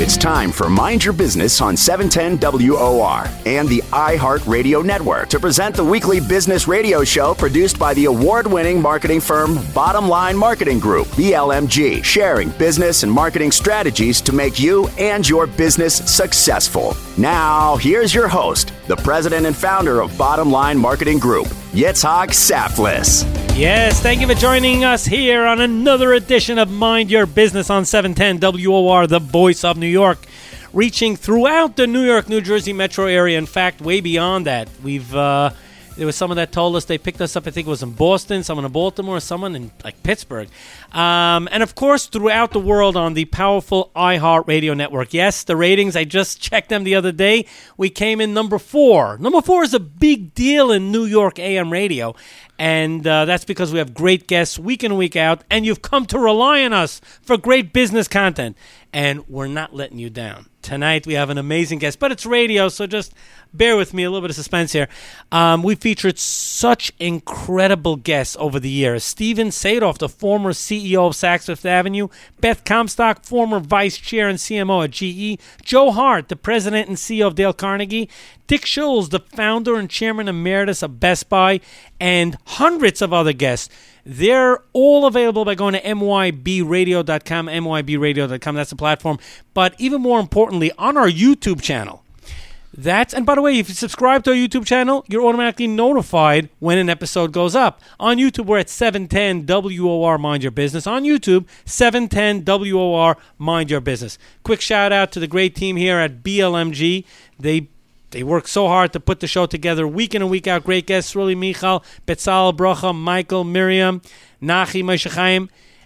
It's time for Mind Your Business on 710 WOR and the iHeartRadio Network to present the weekly business radio show produced by the award-winning marketing firm Bottom Line Marketing Group, BLMG, sharing business and marketing strategies to make you and your business successful. Now, here's your host, the president and founder of Bottom Line Marketing Group, Yitzhak Saflis. Yes, thank you for joining us here on another edition of Mind Your Business on 710 WOR, the voice of New York, reaching throughout the New York, New Jersey metro area. In fact, way beyond that. There was someone that told us they picked us up, I think it was in Boston, someone in Baltimore, someone in Pittsburgh. And of course, throughout the world on the powerful iHeartRadio network. Yes, the ratings, I just checked them the other day. We came in number 4. Number 4 is a big deal in New York AM radio. And that's because we have great guests week in and week out. And you've come to rely on us for great business content. And we're not letting you down. Tonight we have an amazing guest, but it's radio, so just bear with me, a little bit of suspense here. We featured such incredible guests over the years. Steven Sadoff, the former CEO of Saks Fifth Avenue. Beth Comstock, former vice chair and CMO at GE. Joe Hart, the president and CEO of Dale Carnegie. Dick Schulz, the founder and chairman emeritus of Best Buy. And hundreds of other guests. They're all available by going to mybradio.com, mybradio.com. That's the platform. But even more importantly, on our YouTube channel. And by the way, if you subscribe to our YouTube channel, you're automatically notified when an episode goes up. On YouTube, we're at 710 WOR Mind Your Business. On YouTube, 710 WOR Mind Your Business. Quick shout out to the great team here at BLMG. They work so hard to put the show together week in and week out. Great guests, Ruli Michal, Betzal Brocha, Michael, Miriam, Nachi, Moshe Chaim.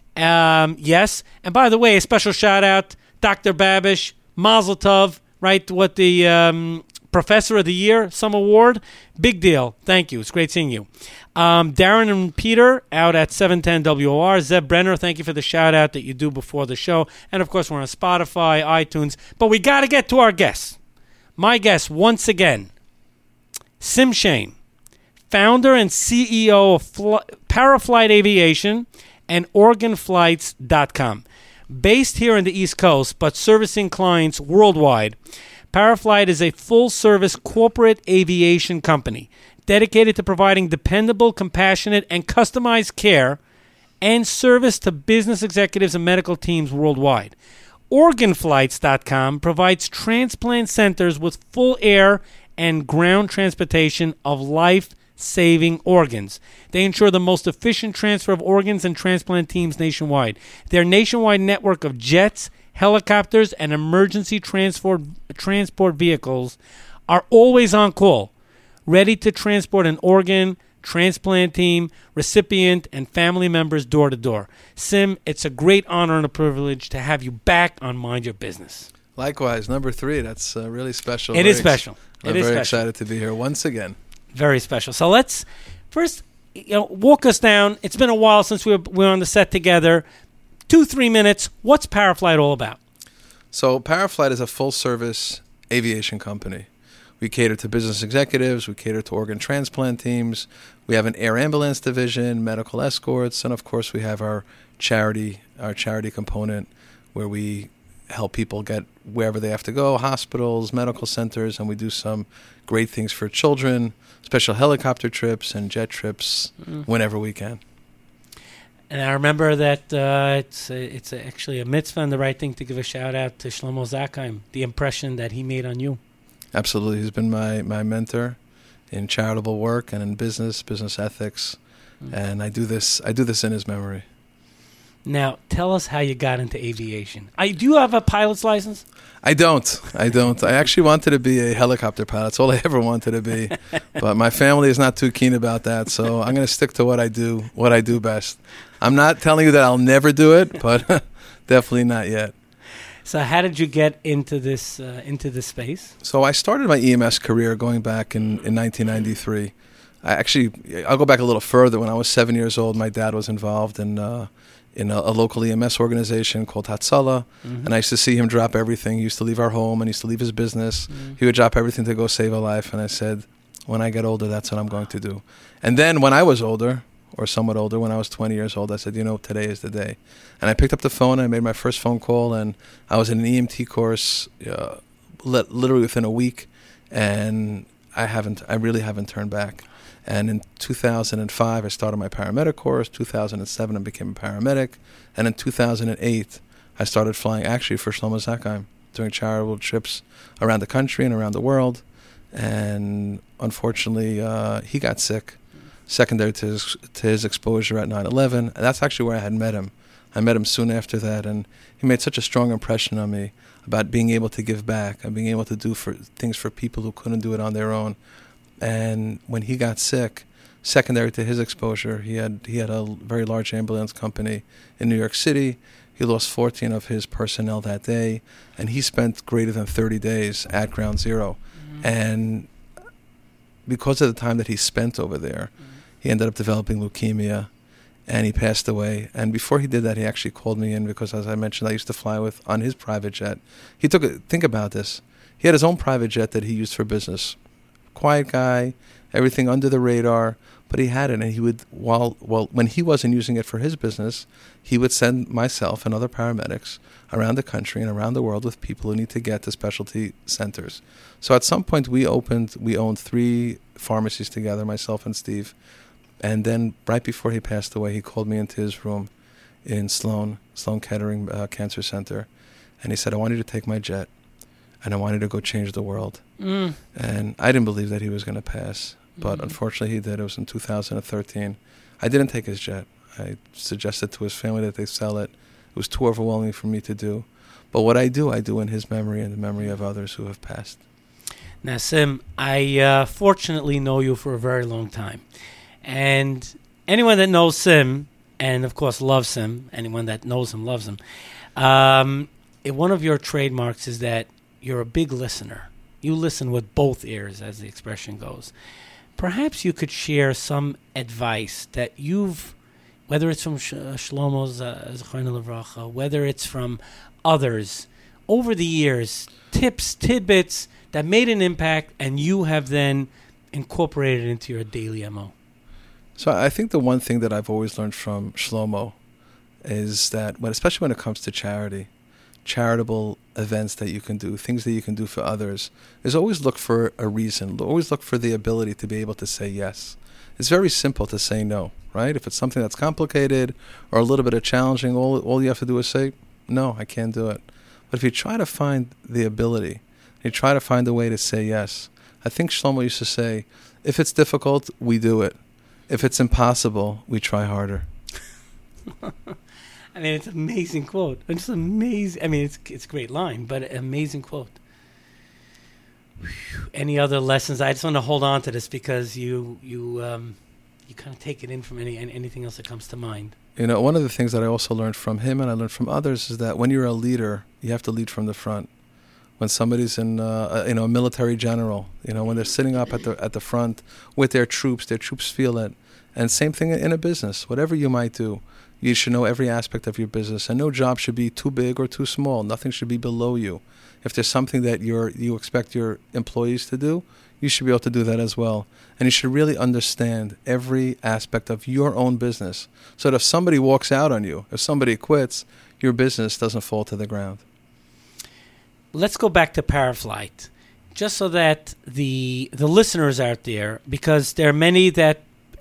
Yes. And by the way, a special shout out, Dr. Babish, Mazel Tov, right? What the Professor of the Year, some award. Big deal. Thank you. It's great seeing you. Darren and Peter out at 710 WOR. Zeb Brenner, thank you for the shout out that you do before the show. And of course, we're on Spotify, iTunes. But we got to get to our guests. My guest, once again, Sim Shane, founder and CEO of Paraflight Aviation and OregonFlights.com. Based here on the East Coast, but servicing clients worldwide, Paraflight is a full-service corporate aviation company dedicated to providing dependable, compassionate, and customized care and service to business executives and medical teams worldwide. OregonFlights.com provides transplant centers with full air and ground transportation of life-saving organs. They ensure the most efficient transfer of organs and transplant teams nationwide. Their nationwide network of jets, helicopters, and emergency transport vehicles are always on call, ready to transport an organ, transplant team, recipient, and family members door to door. Sim, it's a great honor and a privilege to have you back on Mind Your Business. Likewise, number 3. That's really special. It is special. I'm very excited to be here once again. Very special. So let's first, walk us down. It's been a while since we were on the set together. 2-3 minutes. What's Paraflight all about? So Paraflight is a full-service aviation company. We cater to business executives. We cater to organ transplant teams. We have an air ambulance division, medical escorts, and of course we have our charity component where we help people get wherever they have to go, hospitals, medical centers, and we do some great things for children, special helicopter trips and jet trips whenever we can. And I remember that it's actually a mitzvah and the right thing to give a shout out to Shlomo Zakheim, the impression that he made on you. Absolutely. He's been my mentor in charitable work and in business ethics. And I do this in his memory. Now, tell us how you got into aviation. Do you have a pilot's license? I don't. I actually wanted to be a helicopter pilot. That's all I ever wanted to be. But my family is not too keen about that, so I'm going to stick to what I do best. I'm not telling you that I'll never do it, but definitely not yet. So how did you get into this space? So I started my EMS career going back in 1993. I'll go back a little further. When I was 7 years old, my dad was involved in a local EMS organization called Hatzalah, and I used to see him drop everything. He used to leave our home, and he used to leave his business. He would drop everything to go save a life, and I said, when I get older, that's what I'm going to do. And then when I was older, or somewhat older, when I was 20 years old, I said, today is the day. And I picked up the phone, and I made my first phone call, and I was in an EMT course literally within a week, and I really haven't turned back. And in 2005, I started my paramedic course. 2007, I became a paramedic. And in 2008, I started flying actually for Shlomo Zakheim, doing charitable trips around the country and around the world. And unfortunately, he got sick, secondary to his exposure at 9/11. And that's actually where I had met him. I met him soon after that, and he made such a strong impression on me about being able to give back and being able to do things for people who couldn't do it on their own. And when he got sick, secondary to his exposure, he had a very large ambulance company in New York City. He lost 14 of his personnel that day, and he spent greater than 30 days at Ground Zero. Mm-hmm. And because of the time that he spent over there, he ended up developing leukemia, and he passed away. And before he did that, he actually called me in because, as I mentioned, I used to fly on his private jet. Think about this. He had his own private jet that he used for business. Quiet guy, everything under the radar, but he had it, and he would, when he wasn't using it for his business, he would send myself and other paramedics around the country and around the world with people who need to get to specialty centers. So at some point we owned 3 pharmacies together, myself and Steve, and then right before he passed away, he called me into his room in Sloan Kettering Cancer Center, and he said, I want you to take my jet, and I wanted to go change the world. And I didn't believe that he was going to pass, but unfortunately he did. It was in 2013. I didn't take his jet. I suggested to his family that they sell it. It was too overwhelming for me to do. But what I do in his memory and the memory of others who have passed. Now, Sim, I fortunately know you for a very long time. And anyone that knows Sim, and of course loves Sim, anyone that knows him loves him, one of your trademarks is that you're a big listener. You listen with both ears, as the expression goes. Perhaps you could share some advice that whether it's from Shlomo's Zechariah Levracha, whether it's from others, over the years, tips, tidbits that made an impact and you have then incorporated into your daily MO. So I think the one thing that I've always learned from Shlomo is that, especially when it comes to charitable events that you can do, things that you can do for others, is always look for a reason. Always look for the ability to be able to say yes. It's very simple to say no, right? If it's something that's complicated or a little bit of challenging, all you have to do is say, no, I can't do it. But if you try to find the ability, you try to find a way to say yes. I think Shlomo used to say, if it's difficult, we do it. If it's impossible, we try harder. I mean, it's an amazing quote. It's amazing. I mean, it's a great line, but an amazing quote. Whew. Any other lessons? I just want to hold on to this because you kind of take it in from anything else that comes to mind. One of the things that I also learned from him and I learned from others is that when you're a leader, you have to lead from the front. When somebody's a military general, when they're sitting up at the front with their troops feel it. And same thing in a business. Whatever you might do, you should know every aspect of your business, and no job should be too big or too small. Nothing should be below you. If there's something that you expect your employees to do, you should be able to do that as well. And you should really understand every aspect of your own business, so that if somebody walks out on you, if somebody quits, your business doesn't fall to the ground. Let's go back to Paraflight, just so that the listeners out there, because there are many that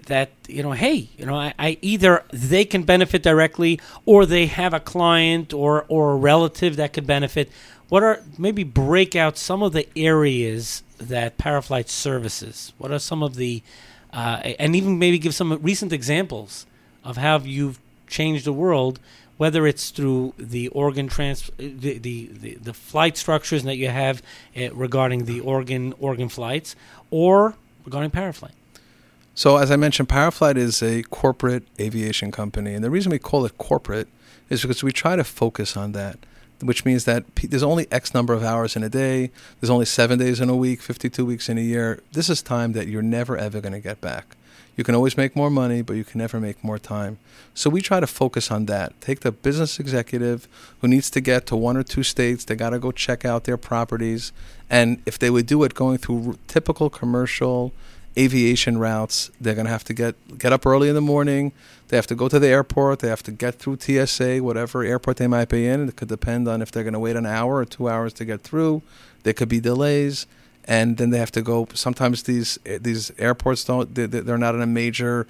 I either they can benefit directly or they have a client or a relative that could benefit. Maybe break out some of the areas that Paraflight services? What are some of the, and even maybe give some recent examples of how you've changed the world, whether it's through the organ the flight structures that you have regarding the organ flights, or regarding Paraflight. So as I mentioned, Paraflight is a corporate aviation company. And the reason we call it corporate is because we try to focus on that, which means that there's only X number of hours in a day. There's only 7 days in a week, 52 weeks in a year. This is time that you're never, ever going to get back. You can always make more money, but you can never make more time. So we try to focus on that. Take the business executive who needs to get to 1 or 2 states. They got to go check out their properties. And if they would do it going through typical commercial aviation routes. They're going to have to get up early in the morning. They have to go to the airport. They have to get through TSA, whatever airport they might be in. It could depend on if they're going to wait an hour or 2 hours to get through. There could be delays. And then they have to go. Sometimes these airports they're not in a major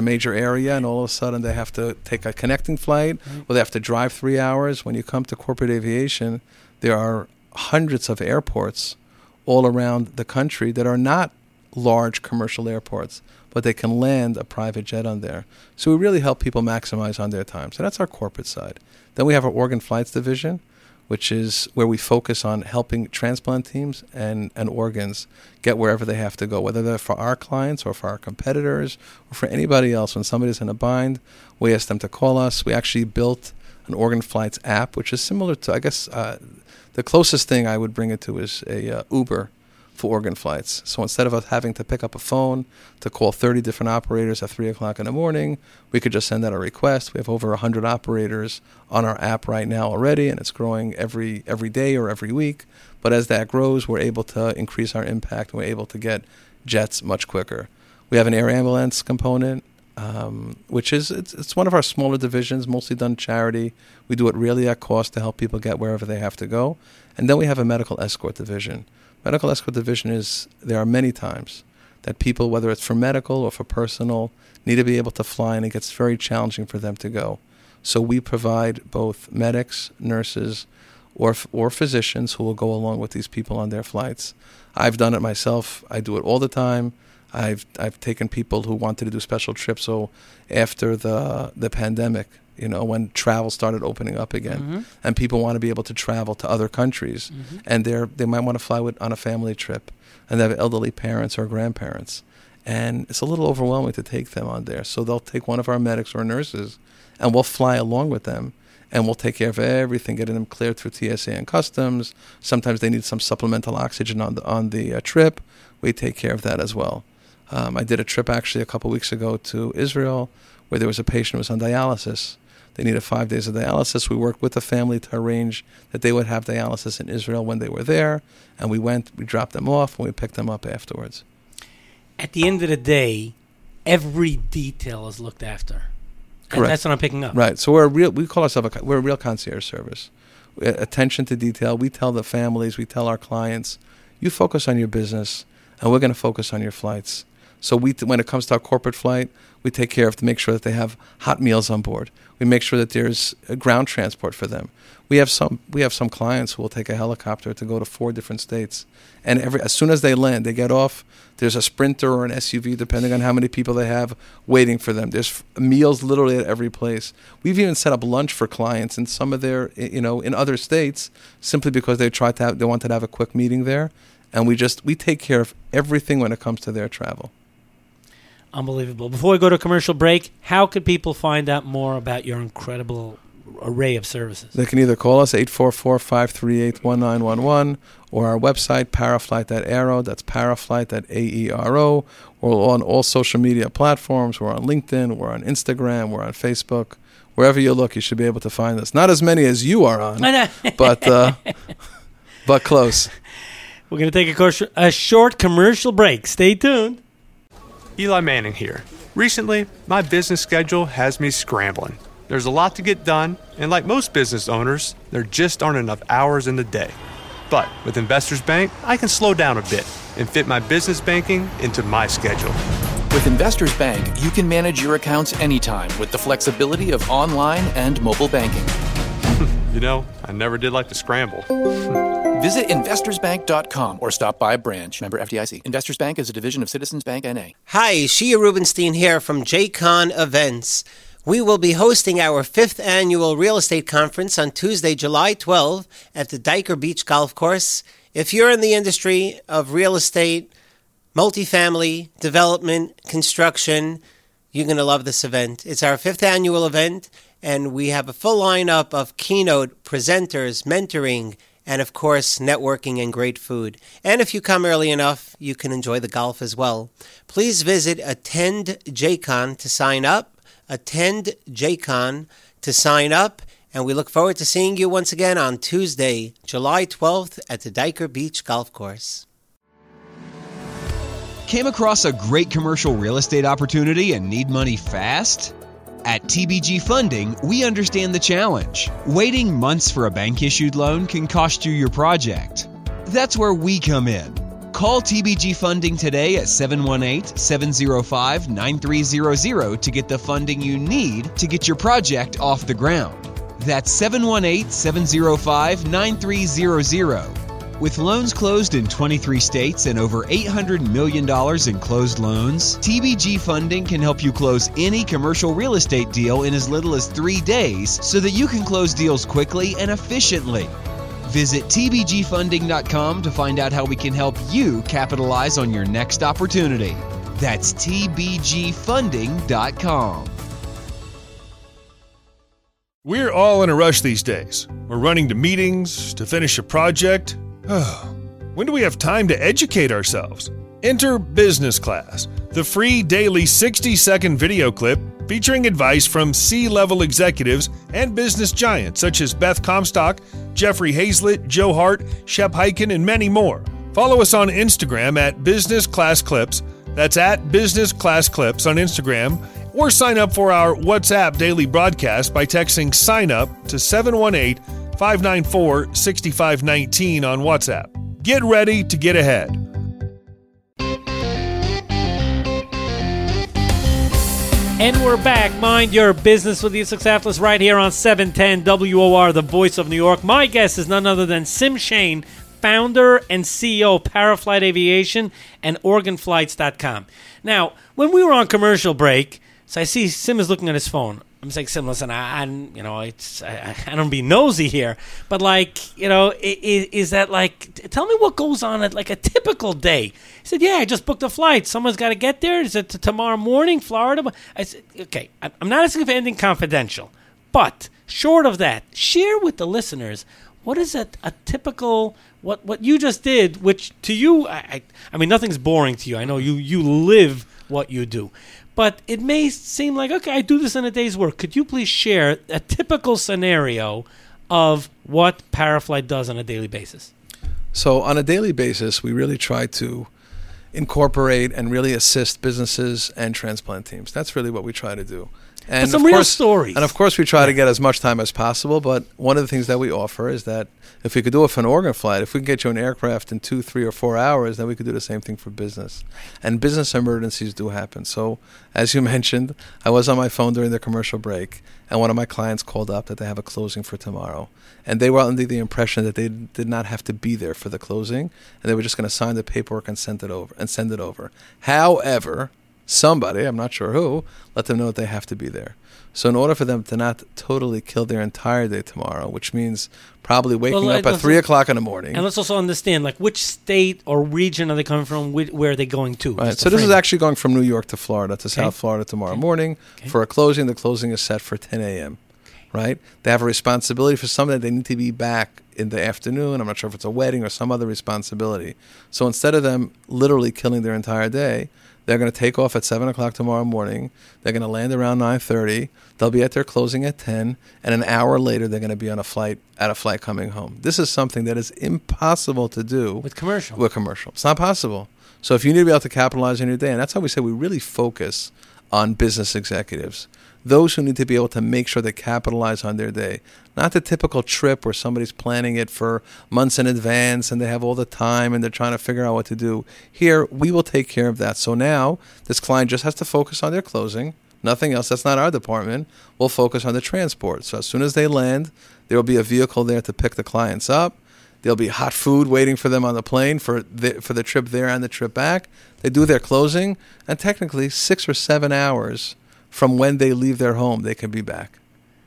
area, and all of a sudden they have to take a connecting flight, or they have to drive 3 hours. When you come to corporate aviation, there are hundreds of airports all around the country that are not large commercial airports, but they can land a private jet on there. So we really help people maximize on their time. So that's our corporate side. Then we have our organ flights division, which is where we focus on helping transplant teams and organs get wherever they have to go, whether they're for our clients or for our competitors or for anybody else. When somebody's in a bind, we ask them to call us. We actually built an organ flights app, which is similar to, I guess, the closest thing I would bring it to is a Uber for organ flights. So instead of us having to pick up a phone to call 30 different operators at 3 o'clock in the morning, we could just send out a request. We have over 100 operators on our app right now already, and it's growing every day or every week. But as that grows, we're able to increase our impact, and we're able to get jets much quicker. We have an air ambulance component, which is it's one of our smaller divisions, mostly done charity. We do it really at cost to help people get wherever they have to go. And then we have a medical escort division. Medical escort division there are many times that people, whether it's for medical or for personal, need to be able to fly, and it gets very challenging for them to go. So we provide both medics, nurses, or physicians who will go along with these people on their flights. I've done it myself. I do it all the time. I've taken people who wanted to do special trips. So after the pandemic, when travel started opening up again, and people want to be able to travel to other countries, and they might want to fly on a family trip, and they have elderly parents or grandparents, and it's a little overwhelming to take them on there. So they'll take one of our medics or nurses, and we'll fly along with them, and we'll take care of everything, getting them cleared through TSA and customs. Sometimes they need some supplemental oxygen on the trip. We take care of that as well. I did a trip actually a couple weeks ago to Israel where there was a patient who was on dialysis. They needed 5 days of dialysis. We worked with the family to arrange that they would have dialysis in Israel when they were there. And we dropped them off, and we picked them up afterwards. At the end of the day, every detail is looked after. Correct. And that's what I'm picking up. Right. So we call ourselves we're a real concierge service. Attention to detail. We tell the families, we tell our clients, you focus on your business, and we're going to focus on your flights. So when it comes to our corporate flight, we take care of to make sure that they have hot meals on board. We make sure that there's a ground transport for them. We have some clients who will take a helicopter to go to 4 different states, and as soon as they land, they get off. There's a Sprinter or an SUV, depending on how many people they have, waiting for them. There's meals literally at every place. We've even set up lunch for clients in some of their, in other states, simply because they wanted to have a quick meeting there, and we take care of everything when it comes to their travel. Unbelievable. Before we go to commercial break, how could people find out more about your incredible array of services? They can either call us 844-538-1911 or our website, paraflight.aero. That's paraflight.aero. We're on all social media platforms. We're on LinkedIn. We're on Instagram. We're on Facebook. Wherever you look, you should be able to find us. Not as many as you are on, but close. We're going to take a short commercial break. Stay tuned. Eli Manning here. Recently, my business schedule has me scrambling. There's a lot to get done, and like most business owners, there just aren't enough hours in the day. But with Investors Bank, I can slow down a bit and fit my business banking into my schedule. With Investors Bank, you can manage your accounts anytime with the flexibility of online and mobile banking. I never did like to scramble. Visit investorsbank.com or stop by a branch. Member FDIC. Investors Bank is a division of Citizens Bank N.A. Hi, Shia Rubenstein here from JCon Events. We will be hosting our 5th annual real estate conference on Tuesday, July 12 at the Diker Beach Golf Course. If you're in the industry of real estate, multifamily, development, construction, you're going to love this event. It's our 5th annual event, and we have a full lineup of keynote presenters, mentoring, and of course, networking and great food. And if you come early enough, you can enjoy the golf as well. Please visit Attend JCon to sign up. Attend JCon to sign up. And we look forward to seeing you once again on Tuesday, July 12th at the Diker Beach Golf Course. Came across a great commercial real estate opportunity and need money fast? At TBG Funding, we understand the challenge. Waiting months for a bank-issued loan can cost you your project. That's where we come in. Call TBG Funding today at 718-705-9300 to get the funding you need to get your project off the ground. That's 718-705-9300. With loans closed in 23 states and over $800 million in closed loans, TBG Funding can help you close any commercial real estate deal in as little as 3 days so that you can close deals quickly and efficiently. Visit tbgfunding.com to find out how we can help you capitalize on your next opportunity. That's tbgfunding.com. We're all in a rush these days. We're running to meetings, to finish a project. When do we have time to educate ourselves? Enter Business Class, the free daily 60-second video clip featuring advice from C-level executives and business giants such as Beth Comstock, Jeffrey Hazlett, Joe Hart, Shep Hyken, and many more. Follow us on Instagram at Business Class Clips. That's at Business Class Clips on Instagram. Or sign up for our WhatsApp daily broadcast by texting SIGN UP to 718-594-6519 on WhatsApp. Get ready to get ahead. And we're back. Mind your business with Yitzhak Saflis right here on 710 WOR, the voice of New York. My guest is none other than Sim Shane, founder and CEO of Paraflight Aviation and OregonFlights.com. Now, when we were on commercial break, so I see Sim is looking at his phone. I'm saying, Sim, listen, I don't be nosy here, but is that tell me what goes on at like a typical day? He said, yeah, I just booked a flight. Someone's got to get there. Is it tomorrow morning, Florida? I said, okay, I'm not asking for anything confidential, but short of that, share with the listeners what is a typical what you just did, which to you, I mean, nothing's boring to you. I know you live what you do. But it may seem like, okay, I do this in a day's work. Could you please share a typical scenario of what Paraflight does on a daily basis? So on a daily basis, we really try to incorporate and really assist businesses and transplant teams. That's really what we try to do. And but some real stories. And of course, we try to get as much time as possible. But one of the things that we offer is that if we could do it for an organ flight, if we can get you an aircraft in 2, 3, or 4 hours, then we could do the same thing for business. And business emergencies do happen. So as you mentioned, I was on my phone during the commercial break, and one of my clients called up that they have a closing for tomorrow. And they were under the impression that they did not have to be there for the closing, and they were just going to sign the paperwork and send it over. However, somebody, I'm not sure who, let them know that they have to be there. So in order for them to not totally kill their entire day tomorrow, which means probably waking up at 3 o'clock in the morning. And let's also understand, which state or region are they coming from? Where are they going to? Right. So this is actually going from New York to Florida, to South Florida tomorrow morning for a closing. The closing is set for 10 a.m., right? They have a responsibility for something that they need to be back in the afternoon. I'm not sure if it's a wedding or some other responsibility. So instead of them literally killing their entire day, they're going to take off at 7 o'clock tomorrow morning. They're going to land around 9:30. They'll be at their closing at 10. And an hour later, they're going to be on a flight coming home. This is something that is impossible to do. With commercial. It's not possible. So if you need to be able to capitalize on your day, and that's how we say we really focus on business executives, those who need to be able to make sure they capitalize on their day. Not the typical trip where somebody's planning it for months in advance and they have all the time and they're trying to figure out what to do. Here, we will take care of that. So now, this client just has to focus on their closing. Nothing else. That's not our department. We'll focus on the transport. So as soon as they land, there will be a vehicle there to pick the clients up. There'll be hot food waiting for them on the plane for the trip there and the trip back. They do their closing, and technically 6 or 7 hours from when they leave their home, they can be back.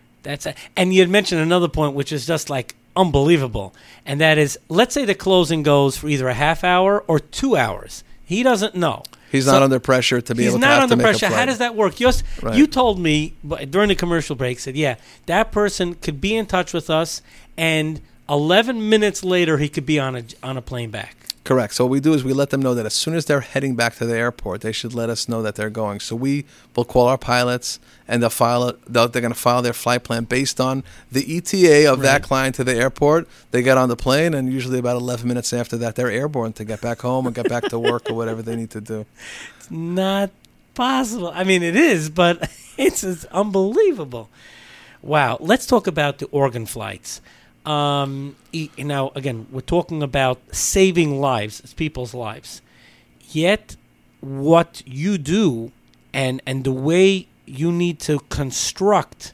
And you had mentioned another point, which is just unbelievable, and that is, let's say the closing goes for either a half hour or 2 hours. He doesn't know. He's not under pressure to be able to have to make a flight. He's not under pressure. How does that work? You told me during the commercial break, said, yeah, that person could be in touch with us, and 11 minutes later he could be on a plane back. Correct. So what we do is we let them know that as soon as they're heading back to the airport, they should let us know that they're going. So we will call our pilots, and they're going to file their flight plan based on the ETA of that client to the airport. They get on the plane, and usually about 11 minutes after that, they're airborne to get back home and get back to work or whatever they need to do. It's not possible. I mean, it is, but it's unbelievable. Wow. Let's talk about the organ flights. Now, again, we're talking about saving lives, it's people's lives. Yet, what you do and the way you need to construct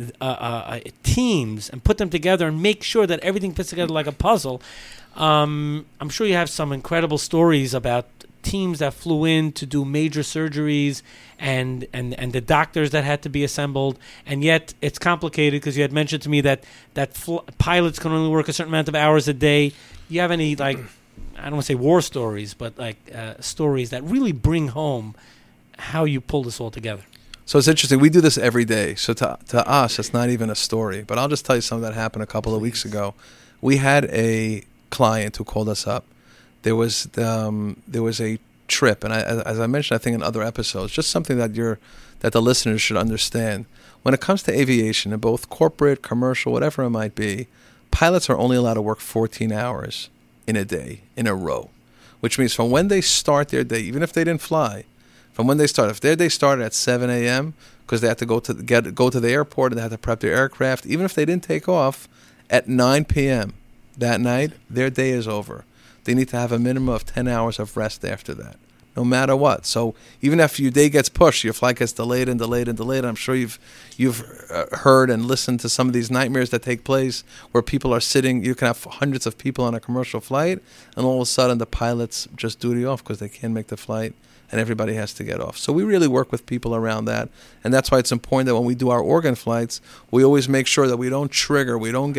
teams and put them together and make sure that everything fits together like a puzzle. I'm sure you have some incredible stories about teams that flew in to do major surgeries and the doctors that had to be assembled, and yet it's complicated because you had mentioned to me that pilots can only work a certain amount of hours a day. You have any, like, I don't want to say war stories, but like stories that really bring home how you pull this all together? So it's interesting. We do this every day. So to us, it's not even a story. But I'll just tell you something that happened a couple of weeks ago. We had a client who called us up. There was a trip, and as I mentioned, I think in other episodes, just something that the listeners should understand. When it comes to aviation, in both corporate, commercial, whatever it might be, pilots are only allowed to work 14 hours in a day, in a row, which means from when they start their day, even if they didn't fly, from when they start, if their day started at 7 a.m. because they had to go to the airport and they had to prep their aircraft, even if they didn't take off, at 9 p.m. that night, their day is over. They need to have a minimum of 10 hours of rest after that, no matter what. So even if your day gets pushed, your flight gets delayed and delayed and delayed. I'm sure you've heard and listened to some of these nightmares that take place where people are sitting. You can have hundreds of people on a commercial flight, and all of a sudden the pilots just duty off because they can't make the flight, and everybody has to get off. So we really work with people around that, and that's why it's important that when we do our organ flights, we always make sure that we don't trigger, we don't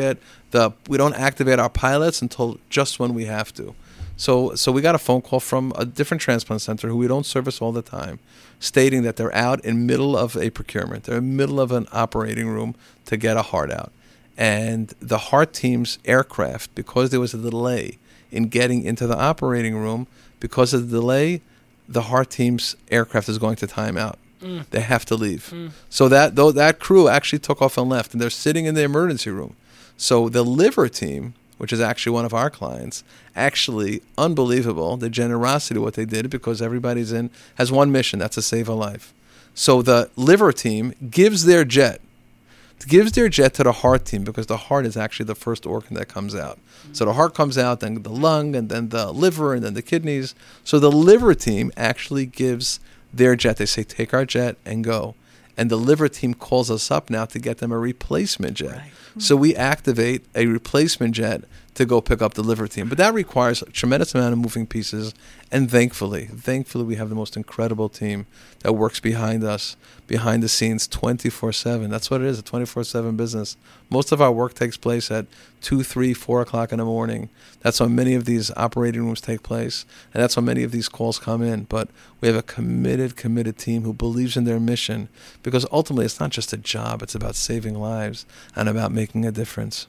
activate our pilots until just when we have to. So we got a phone call from a different transplant center who we don't service all the time, stating that they're out in middle of a procurement. They're in the middle of an operating room to get a heart out. And the heart team's aircraft, because there was a delay in getting into the operating room, because of the delay, the heart team's aircraft is going to time out. They have to leave. So that crew actually took off and left, and they're sitting in the emergency room. So the liver team, which is actually one of our clients, actually unbelievable, the generosity of what they did, because everybody's has one mission, that's to save a life. So the liver team gives their jet to the heart team, because the heart is actually the first organ that comes out. So the heart comes out, then the lung, and then the liver, and then the kidneys. So the liver team actually gives their jet. They say, take our jet and go. And the liver team calls us up now to get them a replacement jet. Right. So we activate a replacement jet to go pick up the liver team. But that requires a tremendous amount of moving pieces. And thankfully, we have the most incredible team that works behind us, behind the scenes, 24/7. That's what it is, a 24/7 business. Most of our work takes place at 2, 3, 4 o'clock in the morning. That's when many of these operating rooms take place, and that's when many of these calls come in. But we have a committed team who believes in their mission, because ultimately it's not just a job, it's about saving lives and about making a difference.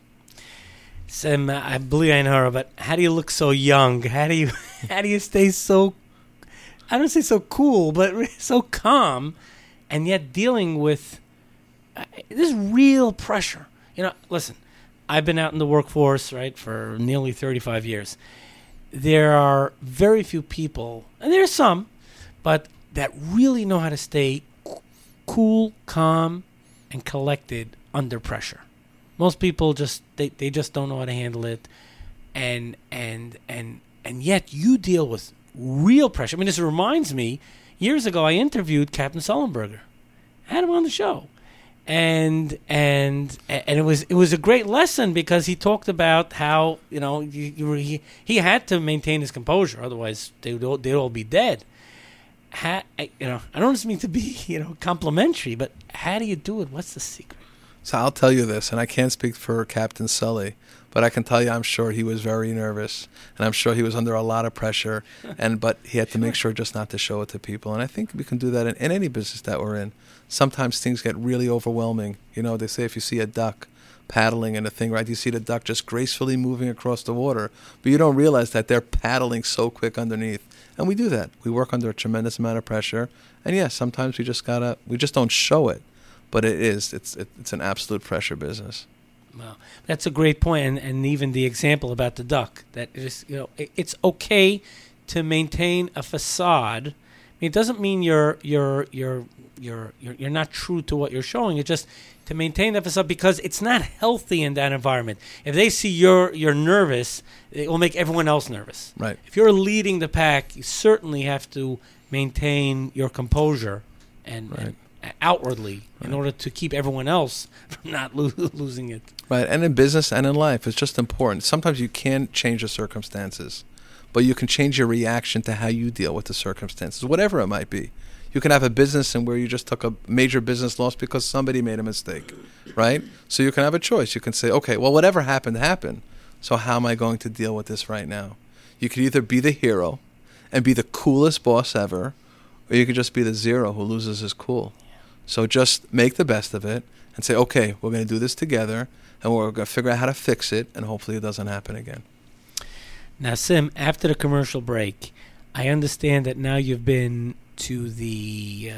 Sim, I believe I know her, but how do you look so young? How do you stay so, I don't say so cool, but so calm, and yet dealing with this real pressure? Listen, I've been out in the workforce, right, for nearly 35 years. There are very few people, and there are some, but that really know how to stay cool, calm, and collected under pressure. Most people just they just don't know how to handle it, and yet you deal with real pressure. I mean, this reminds me, years ago I interviewed Captain Sullenberger, had him on the show, and it was a great lesson, because he talked about how he had to maintain his composure, otherwise they'd all be dead. I don't just mean to be complimentary, but how do you do it? What's the secret? So I'll tell you this, and I can't speak for Captain Sully, but I can tell you I'm sure he was very nervous, and I'm sure he was under a lot of pressure, but he had to make sure just not to show it to people. And I think we can do that in any business that we're in. Sometimes things get really overwhelming. They say if you see a duck paddling in a thing, right? You see the duck just gracefully moving across the water, but you don't realize that they're paddling so quick underneath. And we do that. We work under a tremendous amount of pressure. And yes, sometimes we just don't show it, but it's an absolute pressure business. Well, that's a great point, and even the example about the duck. That is, it's okay to maintain a facade. I mean, it doesn't mean you're not true to what you're showing. It's just to maintain that facade because it's not healthy in that environment. If they see you're nervous, it will make everyone else nervous. Right. If you're leading the pack, you certainly have to maintain your composure and outwardly in order to keep everyone else from not losing it. Right, and in business and in life, it's just important. Sometimes you can't change the circumstances, but you can change your reaction to how you deal with the circumstances, whatever it might be. You can have a business in where you just took a major business loss because somebody made a mistake, right? So you can have a choice. You can say, okay, well, whatever happened, happened. So how am I going to deal with this right now? You could either be the hero and be the coolest boss ever, or you could just be the zero who loses his cool. So just make the best of it and say, okay, we're going to do this together, and we're going to figure out how to fix it, and hopefully it doesn't happen again. Now, Sim, after the commercial break, I understand that now you've been to the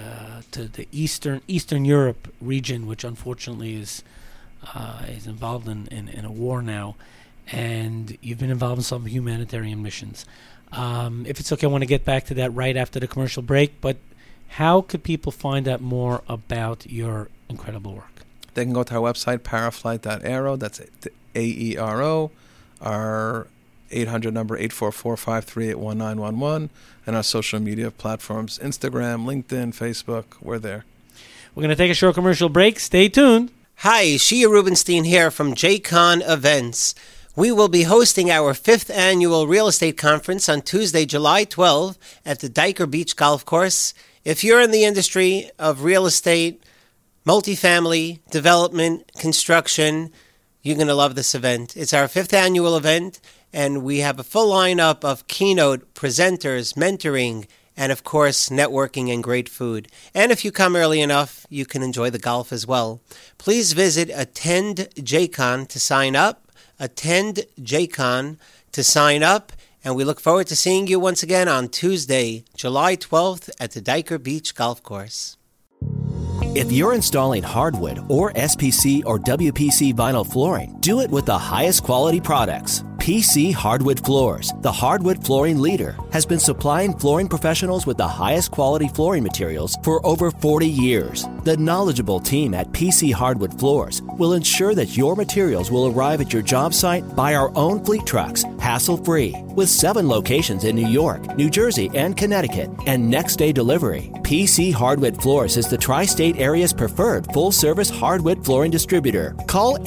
Eastern Europe region, which unfortunately is involved in a war now, and you've been involved in some humanitarian missions. If it's okay, I want to get back to that right after the commercial break, but how could people find out more about your incredible work? They can go to our website, paraflight.aero, that's AERO, our 800 number 844-538-1911, and our social media platforms, Instagram, LinkedIn, Facebook, we're there. We're going to take a short commercial break. Stay tuned. Hi, Shia Rubenstein here from J-Con Events. We will be hosting our 5th annual real estate conference on Tuesday, July 12 at the Diker Beach Golf Course. If you're in the industry of real estate, multifamily, development, construction, you're going to love this event. It's our 5th annual event, and we have a full lineup of keynote presenters, mentoring, and of course, networking and great food. And if you come early enough, you can enjoy the golf as well. Please visit Attend JCon to sign up. Attend JCon to sign up. And we look forward to seeing you once again on Tuesday, July 12th at the Diker Beach Golf Course. If you're installing hardwood or SPC or WPC vinyl flooring, do it with the highest quality products. PC Hardwood Floors, the hardwood flooring leader, has been supplying flooring professionals with the highest quality flooring materials for over 40 years. The knowledgeable team at PC Hardwood Floors will ensure that your materials will arrive at your job site by our own fleet trucks, hassle-free. With 7 locations in New York, New Jersey, and Connecticut, and next-day delivery, PC Hardwood Floors is the tri-state area's preferred full-service hardwood flooring distributor. Call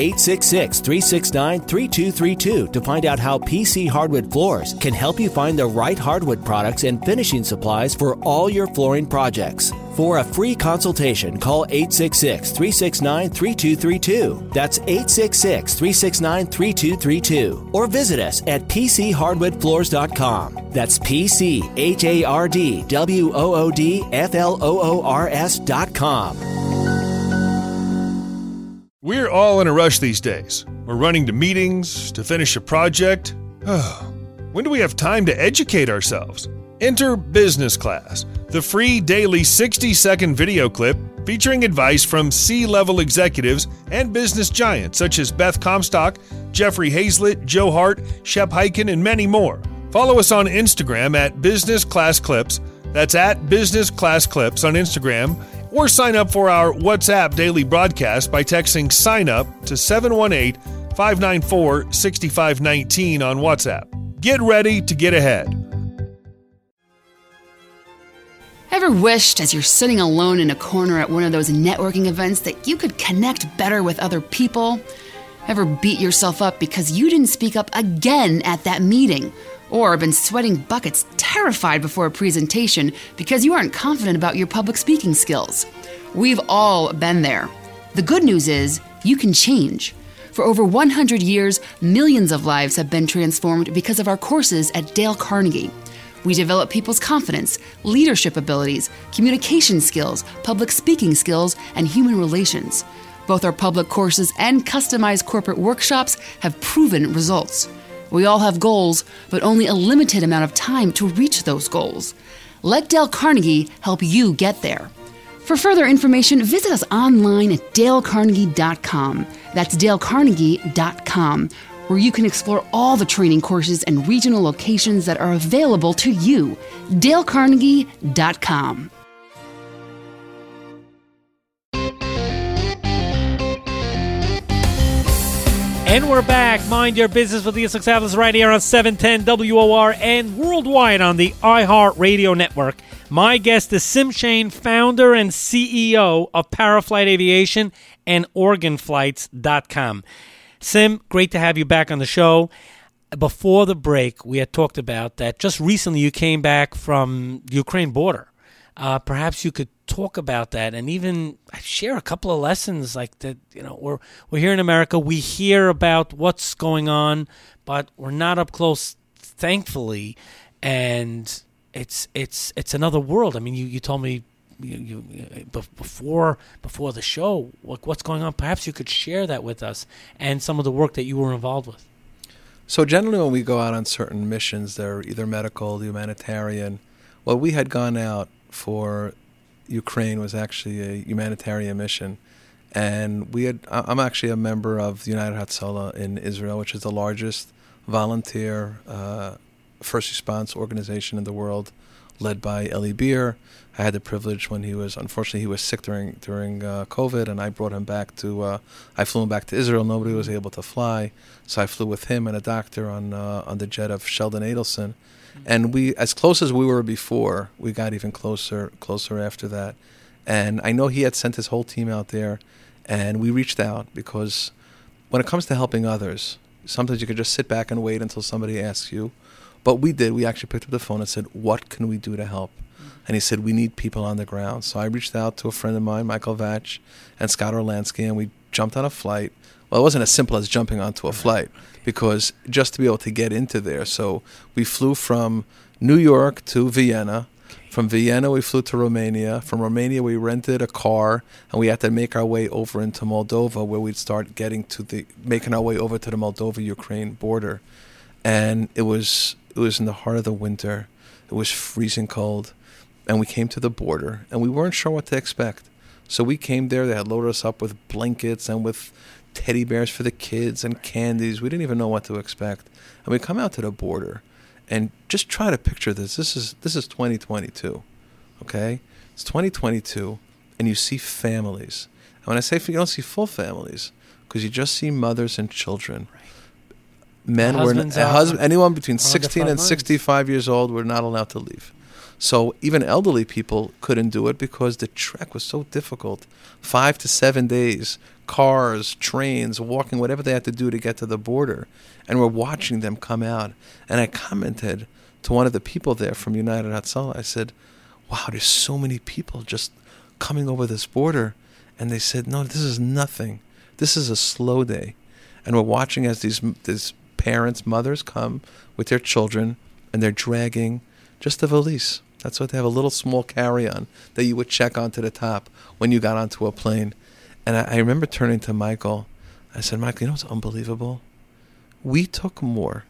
866-369-3232 to find out how PC Hardwood Floors can help you find the right hardwood products and finishing supplies for all your flooring projects. For a free consultation, call 866-369-3232. That's 866-369-3232. Or visit us at PCHardwoodFloors.com. That's PCHardwoodFloors.com. We're all in a rush these days. We're running to meetings, to finish a project. When do we have time to educate ourselves? Enter Business Class, the free daily 60-second video clip featuring advice from C-level executives and business giants such as Beth Comstock, Jeffrey Hazlett, Joe Hart, Shep Hyken, and many more. Follow us on Instagram at Business Class Clips. That's at Business Class Clips on Instagram. Or sign up for our WhatsApp daily broadcast by texting SIGN UP to 718-594-6519 on WhatsApp. Get ready to get ahead. Ever wished, as you're sitting alone in a corner at one of those networking events, that you could connect better with other people? Ever beat yourself up because you didn't speak up again at that meeting? Or been sweating buckets, terrified before a presentation because you aren't confident about your public speaking skills? We've all been there. The good news is, you can change. For over 100 years, millions of lives have been transformed because of our courses at Dale Carnegie. We develop people's confidence, leadership abilities, communication skills, public speaking skills, and human relations. Both our public courses and customized corporate workshops have proven results. We all have goals, but only a limited amount of time to reach those goals. Let Dale Carnegie help you get there. For further information, visit us online at dalecarnegie.com. That's dalecarnegie.com, where you can explore all the training courses and regional locations that are available to you. dalecarnegie.com. And we're back. Mind Your Business with the Success right here on 710 WOR and worldwide on the iHeart Radio Network. My guest is Sim Shane, founder and CEO of Paraflight Aviation and OrganFlights.com. Sim, great to have you back on the show. Before the break, we had talked about that just recently you came back from the Ukraine border. Perhaps you could talk about that and even share a couple of lessons like that. You know, we're here in America. We hear about what's going on, but we're not up close, thankfully. And it's another world. I mean, you told me you before the show what's going on. Perhaps you could share that with us and some of the work that you were involved with. So generally, when we go out on certain missions, they're either medical, humanitarian. Well, we had gone out for Ukraine was actually a humanitarian mission, and I'm actually a member of the United Hatzalah in Israel, which is the largest volunteer first response organization in the world, led by Eli Beer. I had the privilege when he was sick during COVID, and I brought him back I flew him back to Israel. Nobody was able to fly, so I flew with him and a doctor on the jet of Sheldon Adelson. And we, as close as we were before, we got even closer after that. And I know he had sent his whole team out there, and we reached out because when it comes to helping others, sometimes you could just sit back and wait until somebody asks you. But we did. We actually picked up the phone and said, what can we do to help? And he said, we need people on the ground. So I reached out to a friend of mine, Michael Vatch, and Scott Orlansky, and we jumped on a flight. Well, it wasn't as simple as jumping onto a flight, because just to be able to get into there. So we flew from New York to Vienna. From Vienna, we flew to Romania. From Romania, we rented a car, and we had to make our way over into Moldova, where we'd start making our way over to the Moldova-Ukraine border. And it was in the heart of the winter. It was freezing cold. And we came to the border, and we weren't sure what to expect. So we came there. They had loaded us up with blankets and with teddy bears for the kids and candies. We didn't even know what to expect. And we come out to the border, and just try to picture this. This is 2022, okay? It's 2022, and you see families. And when I say you don't see full families, because you just see mothers and children. Men anyone between 16 and 65 years old were not allowed to leave. So even elderly people couldn't do it because the trek was so difficult. 5 to 7 days, cars, trains, walking, whatever they had to do to get to the border. And we're watching them come out. And I commented to one of the people there from United Hatzalah. I said, wow, there's so many people just coming over this border. And they said, no, this is nothing. This is a slow day. And we're watching as these parents, mothers come with their children, and they're dragging just a valise. That's what they have, a little small carry-on that you would check onto the top when you got onto a plane. And I remember turning to Michael. I said, Michael, you know what's unbelievable? We took more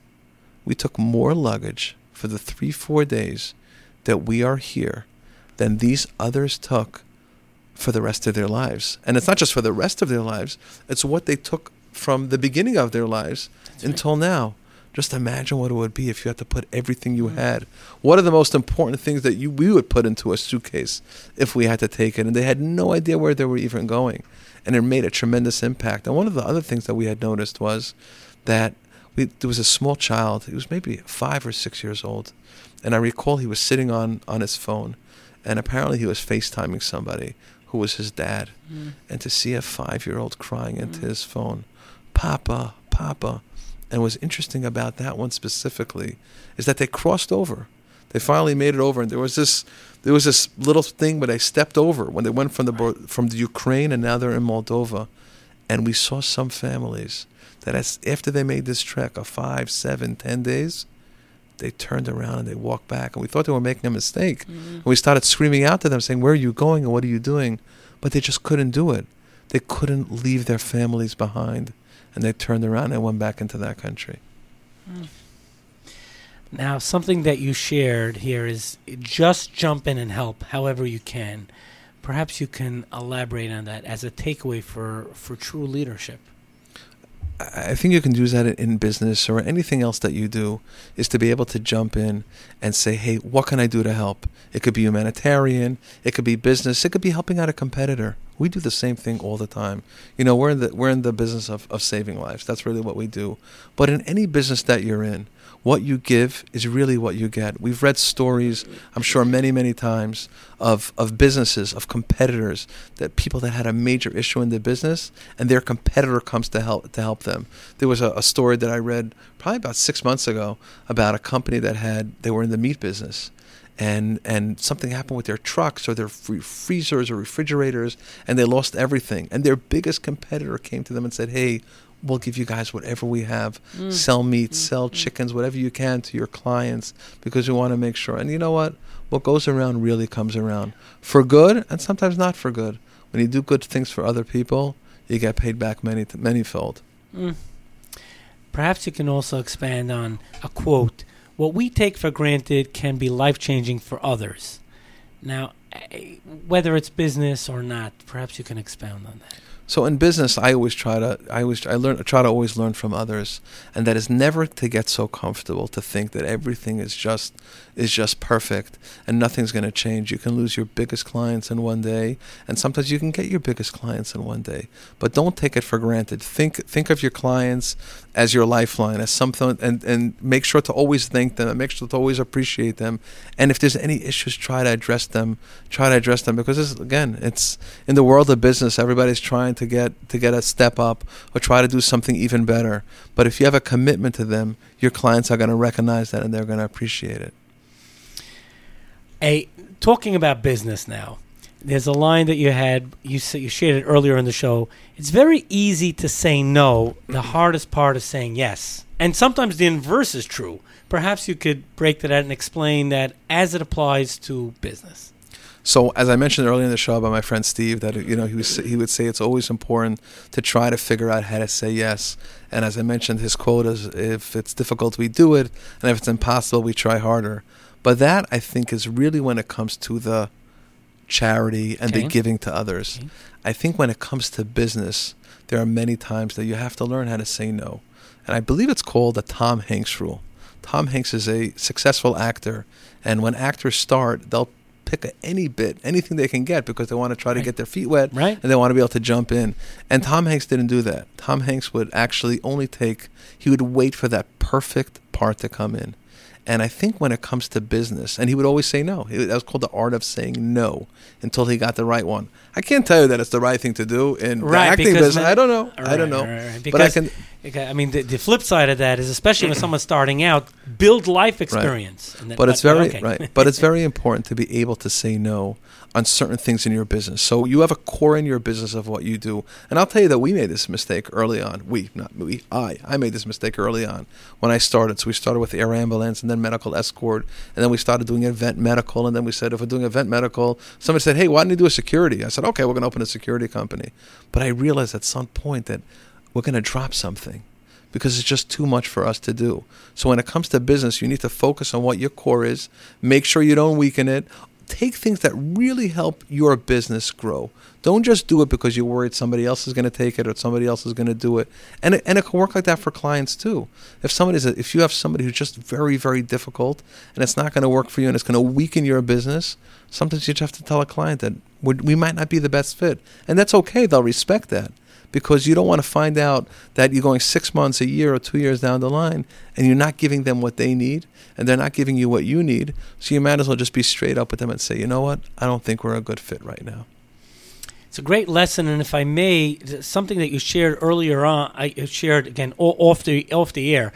luggage for the 3-4 days that we are here than these others took for the rest of their lives. And it's not just for the rest of their lives. It's what they took from the beginning of their lives until now. Just imagine what it would be if you had to put everything you had. What are the most important things that we would put into a suitcase if we had to take it? And they had no idea where they were even going. And it made a tremendous impact. And one of the other things that we had noticed was that there was a small child. He was maybe 5 or 6 years old. And I recall he was sitting on his phone. And apparently he was FaceTiming somebody who was his dad. And to see a 5-year-old crying into his phone, Papa, Papa. And what's interesting about that one specifically is that they crossed over. They finally made it over, and there was this little thing where they stepped over when they went from the Ukraine, and now they're in Moldova. And we saw some families that after they made this trek of 5, 7, 10 days, they turned around and they walked back, and we thought they were making a mistake. And we started screaming out to them, saying, "Where are you going, and what are you doing?" But they just couldn't do it. they couldn't leave their families behind, and they turned around and went back into that country. Now, something that you shared here is just jump in and help however you can. Perhaps you can elaborate on that as a takeaway for true leadership. I think you can use that in business or anything else that you do, is to be able to jump in and say, hey, what can I do to help? It could be humanitarian, it could be business, it could be helping out a competitor. We do the same thing all the time. You know, we're in the business of saving lives. That's really what we do. But in any business that you're in, what you give is really what you get. We've read stories, I'm sure many, many times, of businesses, of competitors, that people that had a major issue in their business, and their competitor comes to help them. There was a story that I read probably about 6 months ago about a company they were in the meat business. And something happened with their trucks or their freezers or refrigerators, and they lost everything. And their biggest competitor came to them and said, hey, we'll give you guys whatever we have. Sell meat, sell chickens, whatever you can to your clients, because we want to make sure. And you know what? What goes around really comes around. For good, and sometimes not for good. When you do good things for other people, you get paid back manyfold. Perhaps you can also expand on a quote. What we take for granted can be life-changing for others. Now, whether it's business or not, perhaps you can expound on that. So in business, I try to always learn from others, and that is never to get so comfortable to think that everything is just perfect and nothing's going to change. You can lose your biggest clients in one day, and sometimes you can get your biggest clients in one day. But don't take it for granted. Think of your clients as your lifeline, as something, and make sure to always thank them, and make sure to always appreciate them. And if there's any issues, try to address them. Because it's in the world of business, everybody's trying to get a step up or try to do something even better. But if you have a commitment to them, your clients are going to recognize that and they're going to appreciate it. Talking about business now, there's a line that you shared it earlier in the show. It's very easy to say no. The hardest part is saying yes. And sometimes the inverse is true. Perhaps you could break that out and explain that as it applies to business. So, as I mentioned earlier in the show about my friend Steve, that he would say it's always important to try to figure out how to say yes. And as I mentioned, his quote is, "If it's difficult, we do it, and if it's impossible, we try harder." But that, I think, is really when it comes to the charity and the giving to others. I think when it comes to business, there are many times that you have to learn how to say no. And I believe it's called the Tom Hanks rule. Tom Hanks is a successful actor, and when actors start, they'll pick anything they can get, because they want to try to get their feet wet, and they want to be able to jump in. And Tom Hanks didn't do that. Tom Hanks would actually he would wait for that perfect part to come in. And I think when it comes to business, and he would always say no. That was called the art of saying no until he got the right one. I can't tell you that it's the right thing to do in the acting business. I don't know. I don't know. Because, the flip side of that is, especially when someone's starting out, build life experience. Right. But it's very important to be able to say no on certain things in your business. So you have a core in your business of what you do. And I'll tell you that we made this mistake early on. I made this mistake early on when I started. So we started with air ambulance and then medical escort. And then we started doing event medical. And then we said, if we're doing event medical, somebody said, hey, why don't you do a security? I said, okay, we're going to open a security company. But I realized at some point that we're going to drop something, because it's just too much for us to do. So when it comes to business, you need to focus on what your core is. Make sure you don't weaken it. Take things that really help your business grow. Don't just do it because you're worried somebody else is going to take it or somebody else is going to do it. And it can work like that for clients too. If you have somebody who's just very, very difficult and it's not going to work for you and it's going to weaken your business, sometimes you just have to tell a client that we might not be the best fit. And that's okay. They'll respect that. Because you don't want to find out that you're going 6 months, a year, or 2 years down the line, and you're not giving them what they need, and they're not giving you what you need. So you might as well just be straight up with them and say, you know what, I don't think we're a good fit right now. It's a great lesson, and if I may, something that you shared earlier on, I shared again off the air.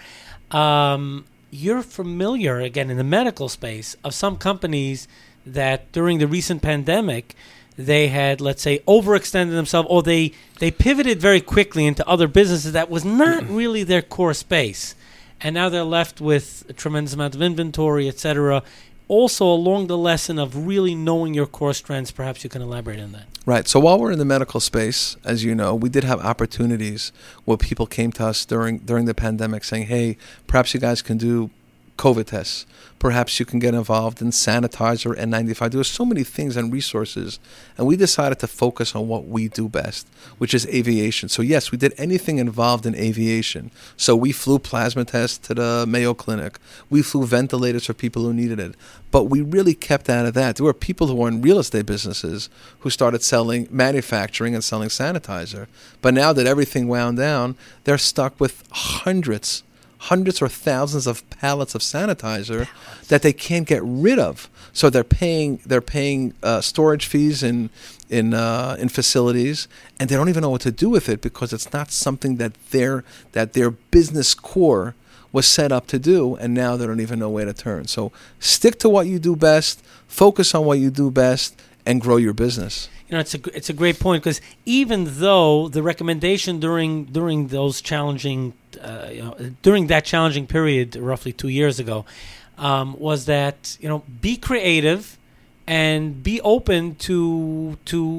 You're familiar, again, in the medical space, of some companies that during the recent pandemic, they had, let's say, overextended themselves, or they pivoted very quickly into other businesses that was not really their core space. And now they're left with a tremendous amount of inventory, etc. Also, along the lesson of really knowing your core strengths, perhaps you can elaborate on that. Right. So while we're in the medical space, as you know, we did have opportunities where people came to us during the pandemic saying, hey, perhaps you guys can do COVID tests. Perhaps you can get involved in sanitizer, N95. There were so many things and resources. And we decided to focus on what we do best, which is aviation. So yes, we did anything involved in aviation. So we flew plasma tests to the Mayo Clinic. We flew ventilators for people who needed it. But we really kept out of that. There were people who were in real estate businesses who started manufacturing and selling sanitizer. But now that everything wound down, they're stuck with hundreds or thousands of pallets of sanitizer that they can't get rid of. So they're paying storage fees in facilities, and they don't even know what to do with it because it's not something that their business core was set up to do, and now they don't even know where to turn. So stick to what you do best, focus on what you do best, and grow your business. It's a great point, because even though the recommendation during those challenging during that challenging period roughly 2 years ago was that be creative and be open to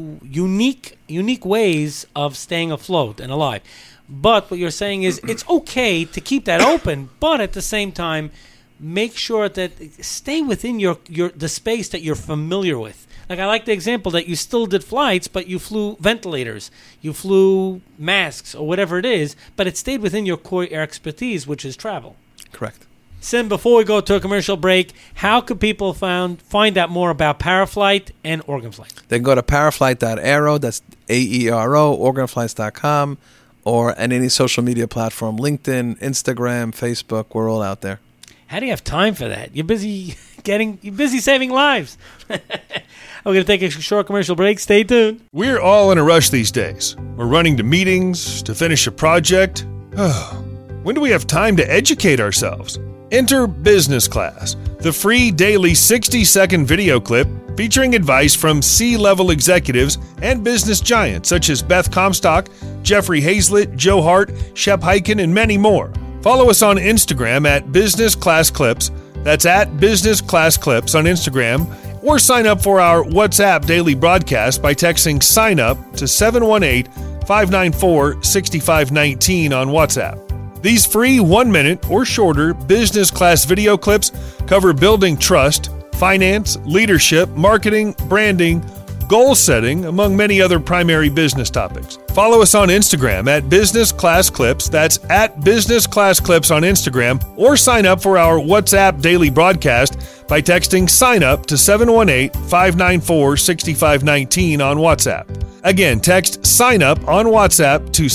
unique ways of staying afloat and alive. But what you're saying is it's okay to keep that open, but at the same time make sure that stay within the space that you're familiar with. Like, I like the example that you still did flights, but you flew ventilators, you flew masks, or whatever it is, but it stayed within your core expertise, which is travel. Correct. Sim, before we go to a commercial break, how could people find out more about Paraflight and OrganFlight? They can go to paraflight.aero, that's AERO, organflights.com, or on any social media platform, LinkedIn, Instagram, Facebook, we're all out there. How do you have time for that? You're busy saving lives. We're going to take a short commercial break. Stay tuned. We're all in a rush these days. We're running to meetings, to finish a project. When do we have time to educate ourselves? Enter Business Class, the free daily 60-second video clip featuring advice from C-level executives and business giants such as Beth Comstock, Jeffrey Hazlett, Joe Hart, Shep Hyken, and many more. Follow us on Instagram at Business Class Clips. That's at Business Class Clips on Instagram. Or sign up for our WhatsApp daily broadcast by texting sign up to 718-594-6519 on WhatsApp. These free 1-minute or shorter business class video clips cover building trust, finance, leadership, marketing, branding, goal setting, among many other primary business topics. Follow us on Instagram at Business Class Clips. That's at Business Class Clips on Instagram. Or sign up for our WhatsApp daily broadcast by texting sign up to 718-594-6519 on WhatsApp. Again, text sign up on WhatsApp to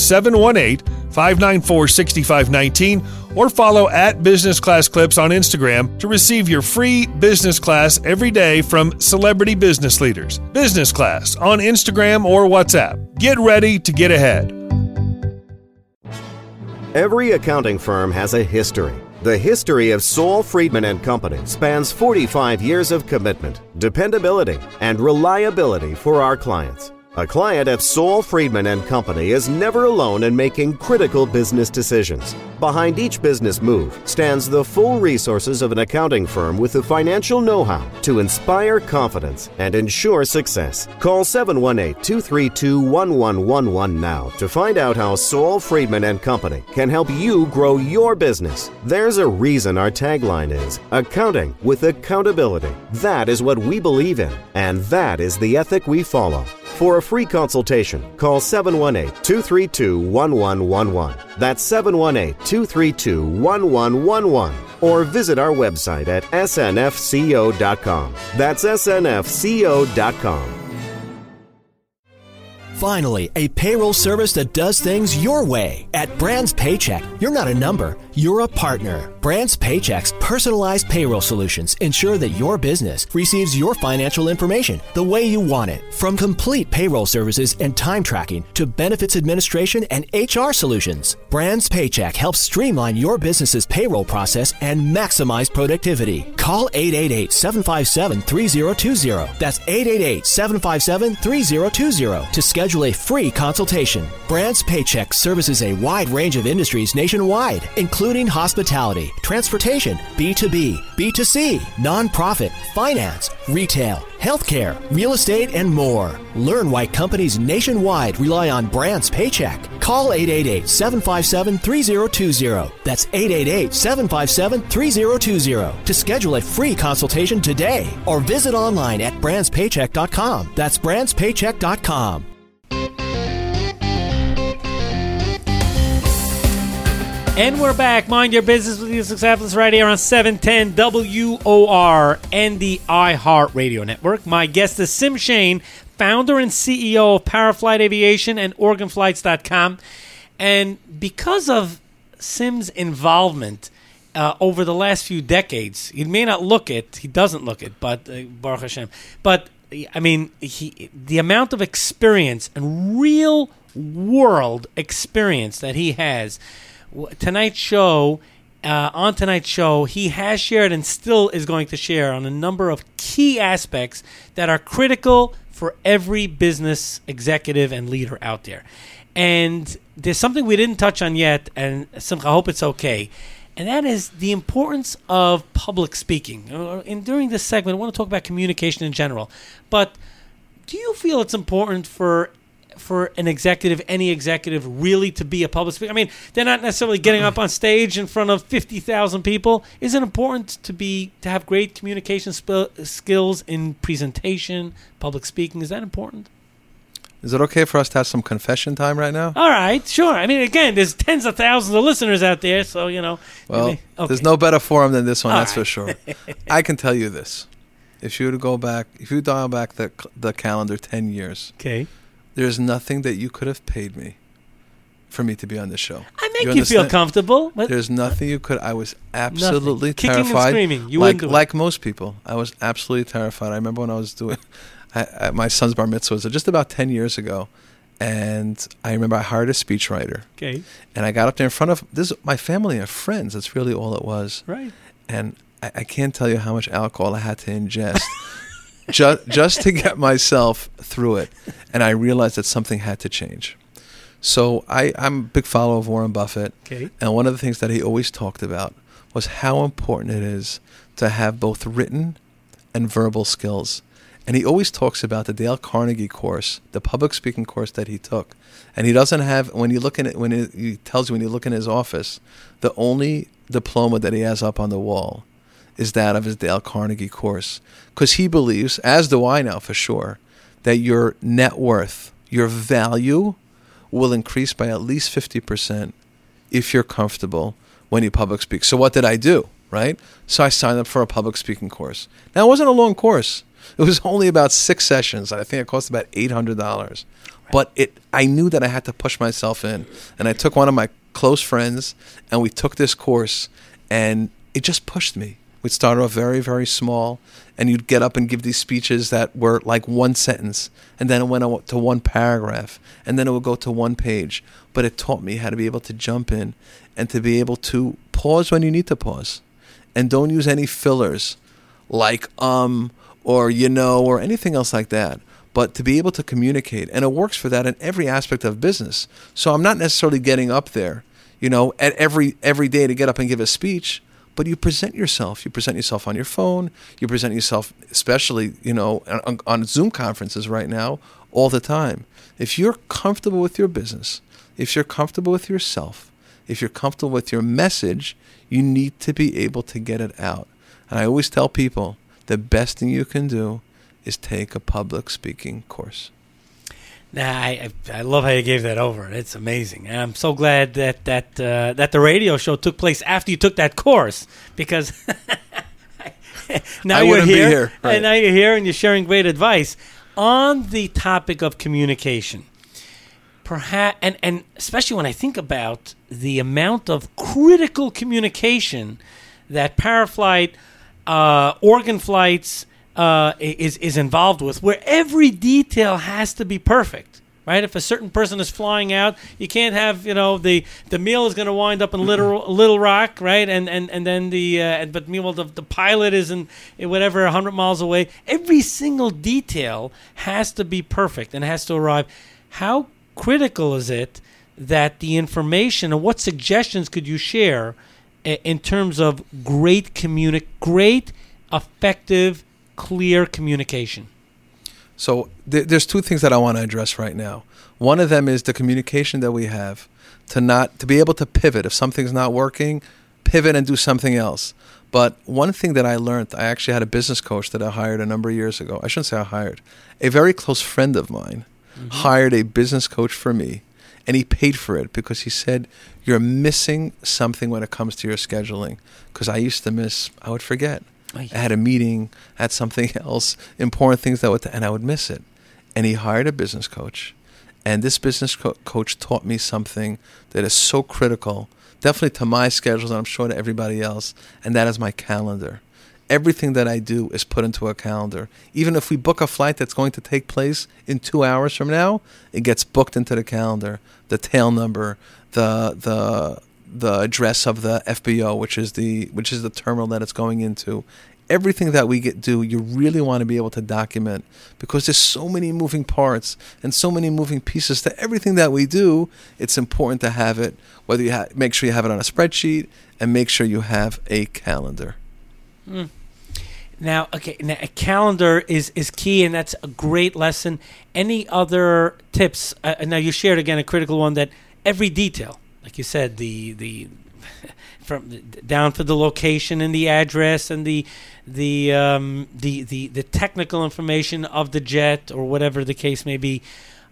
718-594-6519 or follow at Business Class Clips on Instagram to receive your free business class every day from celebrity business leaders. Business Class on Instagram or WhatsApp. Get ready to get ahead. Every accounting firm has a history. The history of Saul Friedman & Company spans 45 years of commitment, dependability, and reliability for our clients. A client at Saul Friedman & Company is never alone in making critical business decisions. Behind each business move stands the full resources of an accounting firm with the financial know-how to inspire confidence and ensure success. Call 718-232-1111 now to find out how Saul Friedman & Company can help you grow your business. There's a reason our tagline is accounting with accountability. That is what we believe in, and that is the ethic we follow. For a free consultation, call 718-232-1111. That's 718-232-1111. Or visit our website at snfco.com. That's snfco.com. Finally, a payroll service that does things your way. At Brands Paycheck, you're not a number, you're a partner. Brands Paycheck's personalized payroll solutions ensure that your business receives your financial information the way you want it. From complete payroll services and time tracking to benefits administration and HR solutions, Brands Paycheck helps streamline your business's payroll process and maximize productivity. Call 888-757-3020. That's 888-757-3020 to schedule a free consultation. Brands Paycheck services a wide range of industries nationwide, including including hospitality, transportation, B2B, B2C, nonprofit, finance, retail, healthcare, real estate, and more. Learn why companies nationwide rely on Brands Paycheck. Call 888-757-3020. That's 888-757-3020 to schedule a free consultation today or visit online at brandspaycheck.com. That's brandspaycheck.com. And we're back. Mind your business with your Successfulness right here on 710 WOR and the iHeart Radio Network. My guest is Sim Shane, founder and CEO of Paraflight Aviation and OregonFlights.com. And because of Sim's involvement over the last few decades, he may not look it, he doesn't look it, but Baruch Hashem. But, I mean, the amount of experience and real world experience that he has. Tonight's show, on tonight's show, he has shared and still is going to share on a number of key aspects that are critical for every business executive and leader out there. And there's something we didn't touch on yet, and Simcha, I hope it's okay, and that is the importance of public speaking. And during this segment, I want to talk about communication in general. But do you feel it's important for an executive, any executive, really to be a public speaker? I mean, they're not necessarily getting up on stage in front of 50,000 people. Is it important to have great communication skills in presentation, public speaking? Is that important? Is it okay for us to have some confession time right now? All right, sure. I mean, again, there's tens of thousands of listeners out there, so, you know. Well, okay. There's no better forum than this one, All that's right. for sure. I can tell you this. If you dial back the calendar 10 years, okay, there's nothing that you could have paid me for me to be on this show. I make you feel comfortable. But there's nothing you could. I was absolutely nothing. Kicking terrified. and screaming. You wouldn't do it. Like most people, I was absolutely terrified. I remember when I was doing my son's bar mitzvah was just about 10 years ago, and I remember I hired a speechwriter. Okay. And I got up there in front of my family and friends. That's really all it was. Right. And I can't tell you how much alcohol I had to ingest. just to get myself through it. And I realized that something had to change. So I'm a big follower of Warren Buffett. Okay. And one of the things that he always talked about was how important it is to have both written and verbal skills. And he always talks about the Dale Carnegie course, the public speaking course that he took. And he doesn't have, when you look in it, he tells you when you look in his office, the only diploma that he has up on the wall is that of his Dale Carnegie course. Because he believes, as do I now for sure, that your net worth, your value will increase by at least 50% if you're comfortable when you public speak. So what did I do, right? So I signed up for a public speaking course. Now, it wasn't a long course. It was only about 6 sessions. I think it cost about $800. But I knew that I had to push myself in. And I took one of my close friends, and we took this course, and it just pushed me. We'd start off very, very small, and you'd get up and give these speeches that were like one sentence, and then it went on to one paragraph, and then it would go to one page. But it taught me how to be able to jump in and to be able to pause when you need to pause. And don't use any fillers like or or anything else like that. But to be able to communicate, and it works for that in every aspect of business. So I'm not necessarily getting up there, at every day to get up and give a speech. But you present yourself. You present yourself on your phone. You present yourself, especially, on Zoom conferences right now, all the time. If you're comfortable with your business, if you're comfortable with yourself, if you're comfortable with your message, you need to be able to get it out. And I always tell people, the best thing you can do is take a public speaking course. I love how you gave that over. It's amazing. And I'm so glad that the radio show took place after you took that course, because now you're here, right. And now you're here and you're sharing great advice on the topic of communication. Perhaps, and especially when I think about the amount of critical communication that Paraflight, Oregon Flights, is involved with, where every detail has to be perfect, right? If a certain person is flying out, you can't have, the meal is going to wind up in Little Rock, right? And then but meanwhile the pilot is in whatever 100 miles away. Every single detail has to be perfect and has to arrive. How critical is it that the information, and what suggestions could you share in terms of great, effective, clear communication? So there's two things that I want to address right now. One of them is the communication that we have to be able to pivot. If something's not working, pivot and do something else. But one thing that I learned, I actually had a business coach that I hired a number of years ago. I shouldn't say I hired. A very close friend of mine hired a business coach for me, and he paid for it because he said, you're missing something when it comes to your scheduling. Because I used to I would forget. I had a meeting, had something else, important things and I would miss it. And he hired a business coach. And this business coach taught me something that is so critical, definitely to my schedules, and I'm sure to everybody else, and that is my calendar. Everything that I do is put into a calendar. Even if we book a flight that's going to take place in 2 hours from now, it gets booked into the calendar. The tail number, the address of the FBO, which is the terminal that it's going into. Everything that we do, you really want to be able to document, because there's so many moving parts and so many moving pieces to everything that we do. It's important to have it, whether you make sure you have it on a spreadsheet and make sure you have a calendar. Now, a calendar is key, and that's a great lesson. Any other tips? Now, you shared again a critical one, that every detail, like you said, the from down to the location and the address and the technical information of the jet or whatever the case may be.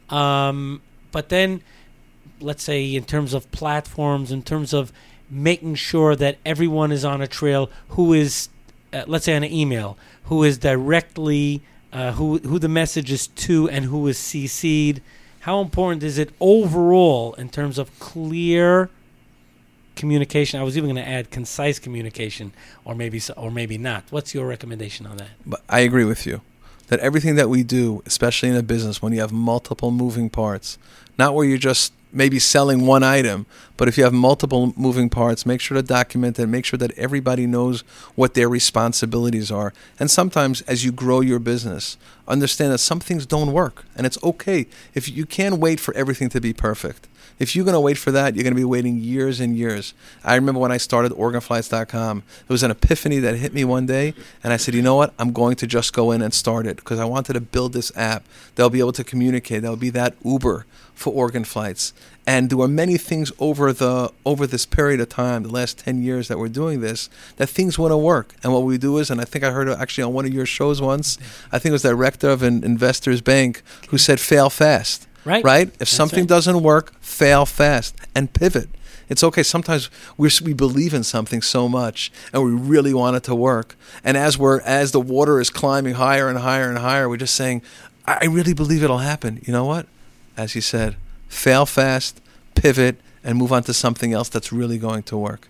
But then, let's say in terms of platforms, in terms of making sure that everyone is on a trail, who is, let's say on an email, who is directly, who the message is to and who is CC'd. How important is it overall in terms of clear communication? I was even going to add concise communication, or maybe not. What's your recommendation on that? But I agree with you that everything that we do, especially in a business when you have multiple moving parts, not where you're just maybe selling one item, but if you have multiple moving parts, make sure to document it, make sure that everybody knows what their responsibilities are. And sometimes as you grow your business, understand that some things don't work, and it's okay. If you can't wait for everything to be perfect. If you're going to wait for that, you're going to be waiting years and years. I remember when I started OregonFlights.com, it was an epiphany that hit me one day, and I said, you know what? I'm going to just go in and start it, because I wanted to build this app that'll be able to communicate. That'll be that Uber for Oregon Flights. And there were many things over this period of time, the last 10 years that we're doing this, that things wouldn't work. And what we do is, and I think I heard it actually on one of your shows once, I think it was the director of an Investors Bank who said, fail fast. Right? If something doesn't work, fail fast and pivot. It's okay. Sometimes we believe in something so much and we really want it to work. And as the water is climbing higher and higher and higher, we're just saying, I really believe it'll happen. You know what? As he said, fail fast, pivot, and move on to something else that's really going to work.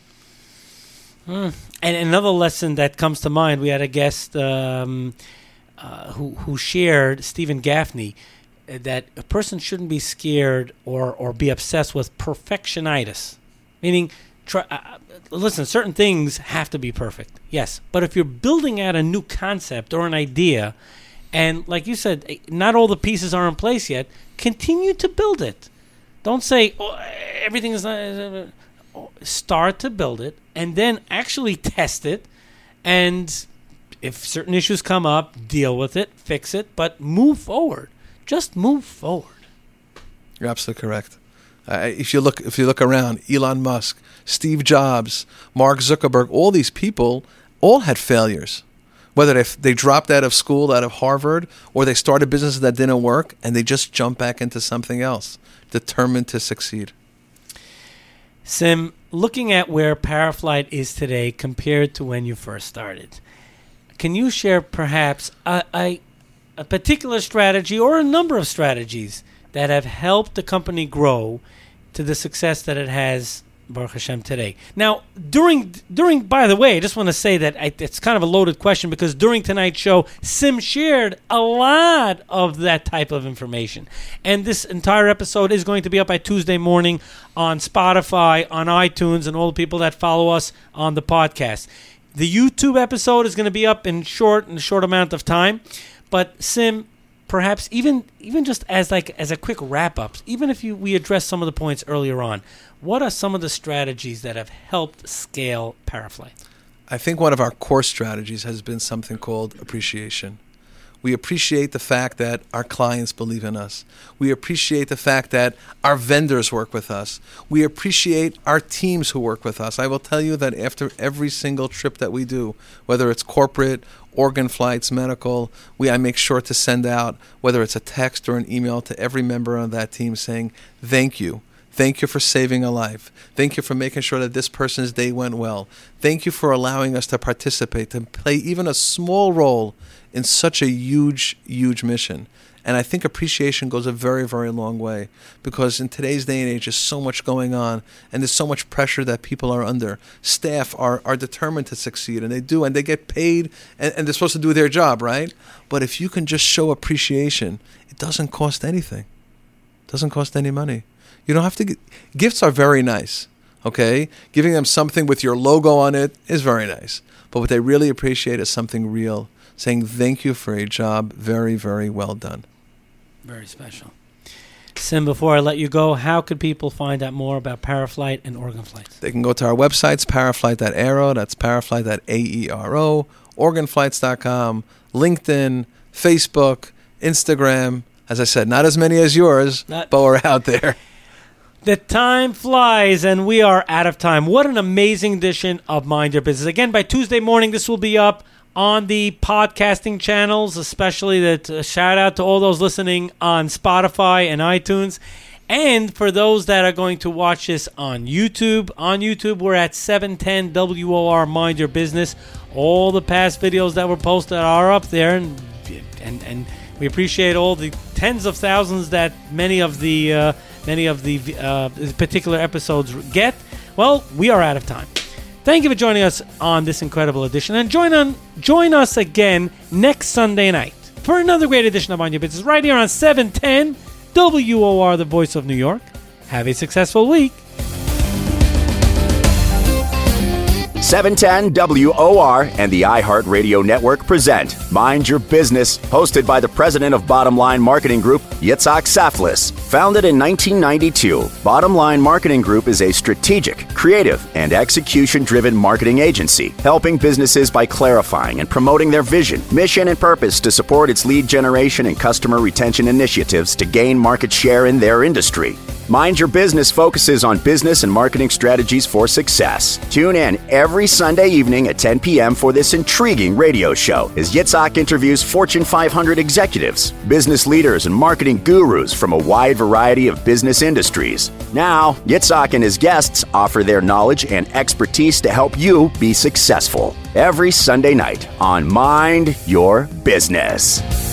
And another lesson that comes to mind, we had a guest who shared, Stephen Gaffney, that a person shouldn't be scared or be obsessed with perfectionitis. Meaning, listen, certain things have to be perfect, yes. But if you're building out a new concept or an idea, and like you said, not all the pieces are in place yet, continue to build it. Don't say, everything is not... Start to build it, and then actually test it, and if certain issues come up, deal with it, fix it, but move forward. Just move forward. You're absolutely correct. If you look around, Elon Musk, Steve Jobs, Mark Zuckerberg, all these people all had failures. Whether they dropped out of school, out of Harvard, or they started businesses that didn't work, and they just jumped back into something else, determined to succeed. Sim, looking at where Paraflight is today compared to when you first started, can you share perhaps a particular strategy or a number of strategies that have helped the company grow to the success that it has, Baruch Hashem, today? Now, during by the way, I just want to say that it's kind of a loaded question, because during tonight's show, Sim shared a lot of that type of information. And this entire episode is going to be up by Tuesday morning on Spotify, on iTunes, and all the people that follow us on the podcast. The YouTube episode is going to be up in a short amount of time. But Sim, perhaps even just as a quick wrap up, even if we address some of the points earlier on, what are some of the strategies that have helped scale Parafly? I think one of our core strategies has been something called appreciation. We appreciate the fact that our clients believe in us. We appreciate the fact that our vendors work with us. We appreciate our teams who work with us. I will tell you that after every single trip that we do, whether it's corporate, organ flights, medical, I make sure to send out, whether it's a text or an email, to every member on that team saying, thank you. Thank you for saving a life. Thank you for making sure that this person's day went well. Thank you for allowing us to participate, to play even a small role in such a huge, huge mission. And I think appreciation goes a very, very long way, because in today's day and age, there's so much going on, and there's so much pressure that people are under. Staff are determined to succeed, and they do, and they get paid, and they're supposed to do their job, right? But if you can just show appreciation, it doesn't cost anything. It doesn't cost any money. You don't have to gifts are very nice, okay? Giving them something with your logo on it is very nice. But what they really appreciate is something real, saying thank you for a job very, very well done. Very special. Sim, before I let you go, how could people find out more about Paraflight and Organ Flights? They can go to our websites, paraflight.aero, that's paraflight.aero, organflights.com, LinkedIn, Facebook, Instagram. As I said, not as many as yours, but we're out there. The time flies, and we are out of time. What an amazing edition of Mind Your Business. Again, by Tuesday morning, this will be up on the podcasting channels, especially that shout out to all those listening on Spotify and iTunes. And for those that are going to watch this on YouTube, we're at 710 WOR Mind Your Business. All the past videos that were posted are up there, and we appreciate all the tens of thousands that many of the particular episodes get. Well, we are out of time. Thank you for joining us on this incredible edition, and join us again next Sunday night for another great edition of Mind Your Business right here on 710 WOR, the voice of New York. Have a successful week. 710 WOR and the iHeartRadio Network present Mind Your Business, hosted by the president of Bottom Line Marketing Group, Yitzhak Saflis. Founded in 1992, Bottom Line Marketing Group is a strategic, creative, and execution-driven marketing agency, helping businesses by clarifying and promoting their vision, mission, and purpose to support its lead generation and customer retention initiatives to gain market share in their industry. Mind Your Business focuses on business and marketing strategies for success. Tune in every Sunday evening at 10 p.m. for this intriguing radio show as Yitzhak interviews Fortune 500 executives, business leaders, and marketing gurus from a wide variety of business industries. Now, Yitzhak and his guests offer their knowledge and expertise to help you be successful. Every Sunday night on Mind Your Business.